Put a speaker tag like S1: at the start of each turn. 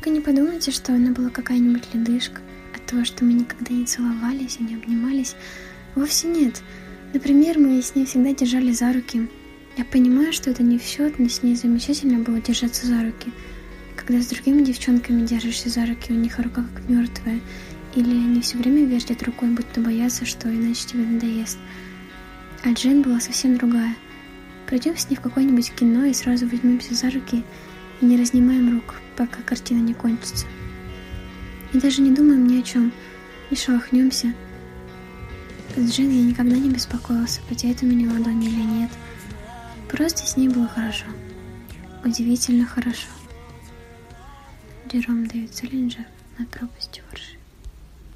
S1: Только не подумайте, что она была какая-нибудь ледышка от того, что мы никогда не целовались и не обнимались. Вовсе нет. Например, мы с ней всегда держали за руки. Я понимаю, что это не в счет, но с ней замечательно было держаться за руки. Когда с другими девчонками держишься за руки, у них рука как мертвая, или они все время вертят рукой, будто боятся, что иначе тебе надоест. А Джейн была совсем другая. Пойдем с ней в какое-нибудь кино и сразу возьмемся за руки и не разнимаем рук, пока картина не кончится. И даже не думаем ни о чем, не шелохнемся. С Джейн я никогда не беспокоился, потеет у меня ладони или нет. Просто с ней было хорошо. Удивительно хорошо. Джером Дэвид Саллинджер «Над пропастью во ржи».